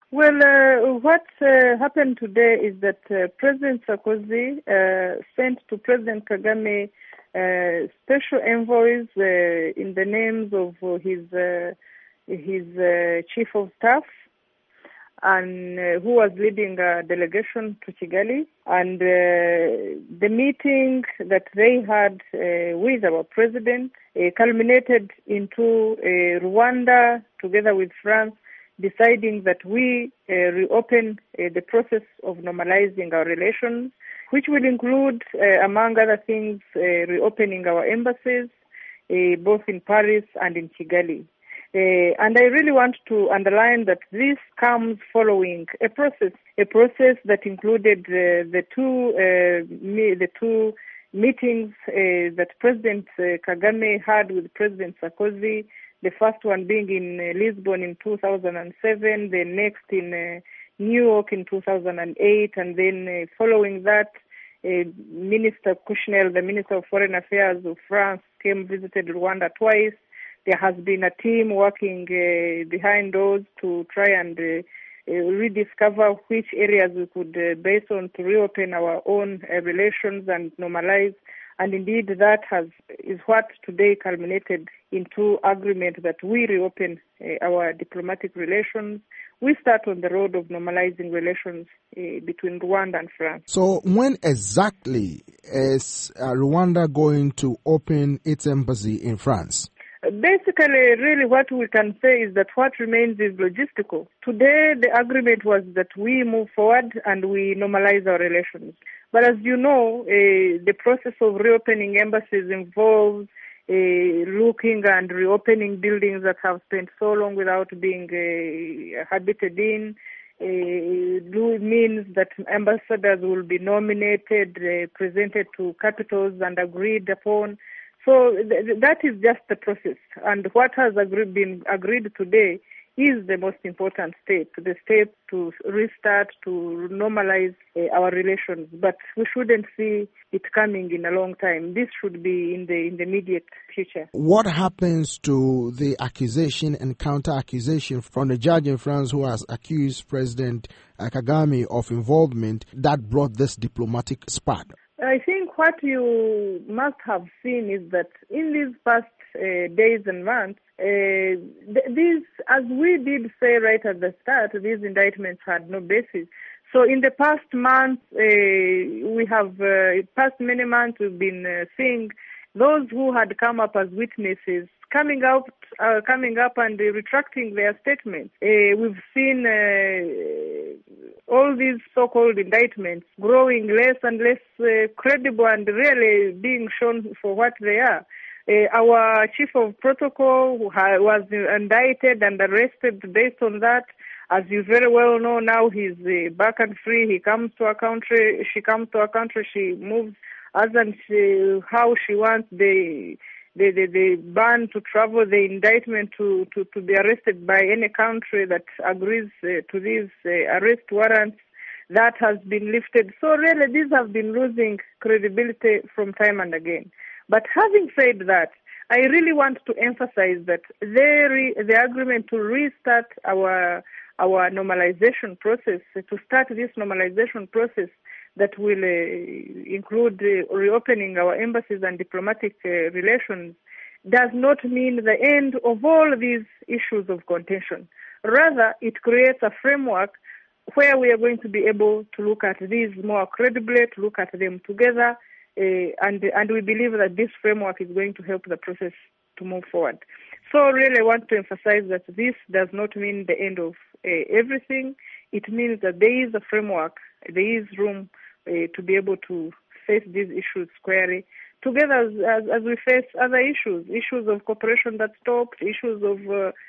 Well, what happened today is that President Sarkozy sent to President Kagame special envoys in the names of his chief of staff, and who was leading a delegation to Kigali. And the meeting that they had with our president culminated into Rwanda, together with France, deciding that we reopen the process of normalizing our relations, which will include, among other things, reopening our embassies, both in Paris and in Kigali. And I really want to underline that this comes following a process that included the two meetings that President Kagame had with President Sarkozy. The first one being in Lisbon in 2007, the next in New York in 2008, and then following that, Minister Kouchnel, the Minister of Foreign Affairs of France, visited Rwanda twice. There has been a team working behind doors to try and rediscover which areas we could base on to reopen our own relations and normalize. And indeed, that is what today culminated into agreement that we reopen our diplomatic relations. We start on the road of normalizing relations between Rwanda and France. So when exactly is Rwanda going to open its embassy in France? Basically, really what we can say is that what remains is logistical. Today, the agreement was that we move forward and we normalize our relations. But as you know, the process of reopening embassies involves looking and reopening buildings that have spent so long without being habited in. It means that ambassadors will be nominated, presented to capitals and agreed upon. So that is just the process. And what has been agreed today is the most important step, the step to restart, to normalize our relations. But we shouldn't see it coming in a long time. This should be in the immediate future. What happens to the accusation and counter-accusation from the judge in France who has accused President Kagame of involvement that brought this diplomatic spat? I think what you must have seen is that in these past days and months, these, as we did say right at the start, these indictments had no basis. So in the past months, past many months, we've been seeing those who had come up as witnesses coming up and retracting their statements. We've seen all these so-called indictments growing less and less credible and really being shown for what they are. Our chief of protocol was indicted and arrested based on that. As you very well know, now he's back and free. He comes to our country. She comes to our country. She moves as and how she wants. The ban to travel, the indictment to be arrested by any country that agrees to these arrest warrants, that has been lifted. So really, these have been losing credibility from time and again. But having said that, I really want to emphasize that the agreement to restart our normalization process, to start this normalization process that will include reopening our embassies and diplomatic relations, does not mean the end of all these issues of contention. Rather, it creates a framework where we are going to be able to look at these more credibly, to look at them together, and we believe that this framework is going to help the process to move forward. So really I want to emphasize that this does not mean the end of everything. It means that there is a framework, there is room to be able to face these issues squarely, together as we face other issues of cooperation that stopped, issues of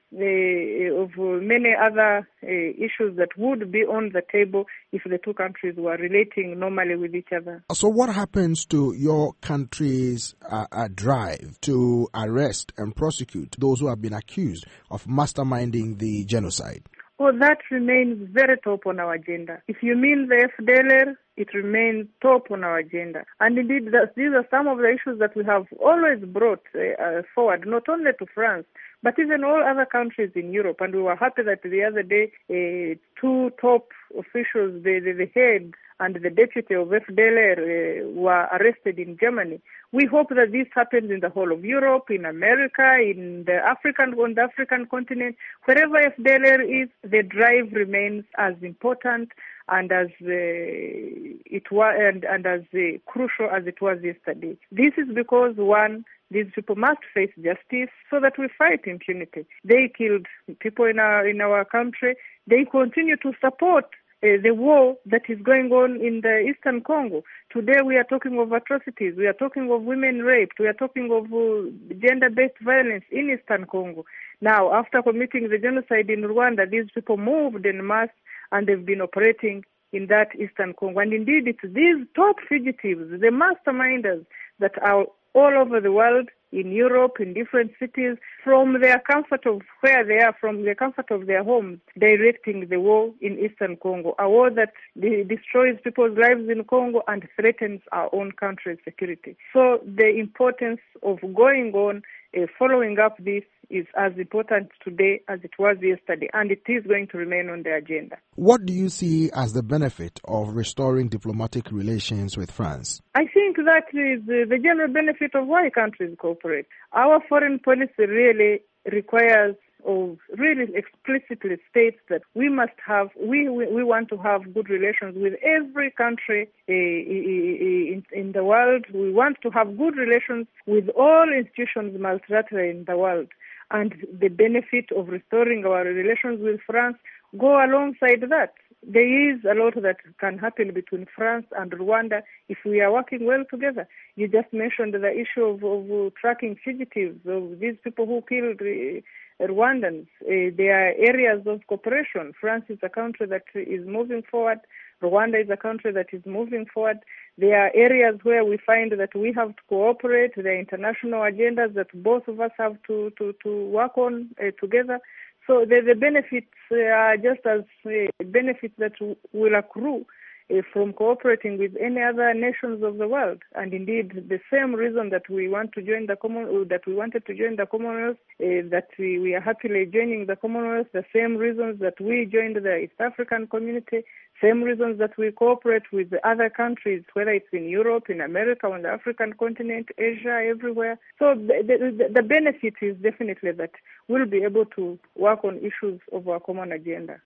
many other issues that would be on the table if the two countries were relating normally with each other. So what happens to your country's drive to arrest and prosecute those who have been accused of masterminding the genocide? Well, that remains very top on our agenda. If you mean the FDLR, it remains top on our agenda. And indeed, these are some of the issues that we have always brought forward, not only to France. but even all other countries in Europe. And we were happy that the other day, two top officials, the head and the deputy of FDLR, were arrested in Germany. We hope that this happens in the whole of Europe, in America, on the African continent. Wherever FDLR is, the drive remains as important and as crucial as it was yesterday. This is because, one, these people must face justice so that we fight impunity. They killed people in our country. They continue to support the war that is going on in the Eastern Congo. Today we are talking of atrocities. We are talking of women raped. We are talking of gender-based violence in Eastern Congo. Now, after committing the genocide in Rwanda, these people moved en masse and they've been operating in that Eastern Congo. And indeed, it's these top fugitives, the masterminders that are all over the world, in Europe, in different cities, from their comfort of where they are, from the comfort of their homes, directing the war in Eastern Congo, a war that destroys people's lives in Congo and threatens our own country's security. So the importance of going on, following up this, is as important today as it was yesterday, and it is going to remain on the agenda. What do you see as the benefit of restoring diplomatic relations with France? I think that is the general benefit of why countries cooperate. Our foreign policy really requires or really explicitly states that we must have, we want to have good relations with every country in the world. We want to have good relations with all institutions multilateral in the world. And the benefit of restoring our relations with France go alongside that. There is a lot that can happen between France and Rwanda if we are working well together. You just mentioned the issue of tracking fugitives, of these people who killed Rwandans. There are areas of cooperation. France is a country that is moving forward. Rwanda is a country that is moving forward. There are areas where we find that we have to cooperate. There are international agendas that both of us have to work on together. So the benefits are just as benefits that will accrue from cooperating with any other nations of the world. And indeed, the same reason that we want to join that we wanted to join the Commonwealth, that we are happily joining the Commonwealth, the same reasons that we joined the East African community, same reasons that we cooperate with the other countries, whether it's in Europe, in America, on the African continent, Asia, everywhere. So the benefit is definitely that we'll be able to work on issues of our common agenda.